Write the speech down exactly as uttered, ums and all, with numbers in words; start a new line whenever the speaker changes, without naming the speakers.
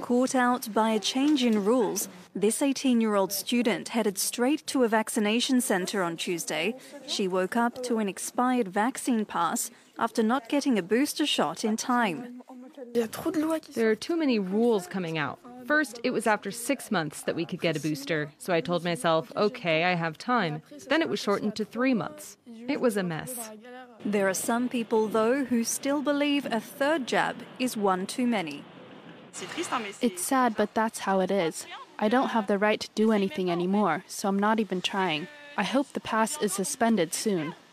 Caught out by a change in rules, this eighteen-year-old student headed straight to a vaccination centre on Tuesday. She woke up to an expired vaccine pass after not getting a booster shot in time.
There are too many rules coming out. First, it was after six months that we could get a booster, so I told myself, okay, I have time. Then it was shortened to three months. It was a mess.
There are some people, though, who still believe a third jab is one too many.
It's sad, but that's how it is. I don't have the right to do anything anymore, so I'm not even trying. I hope the pass is suspended soon.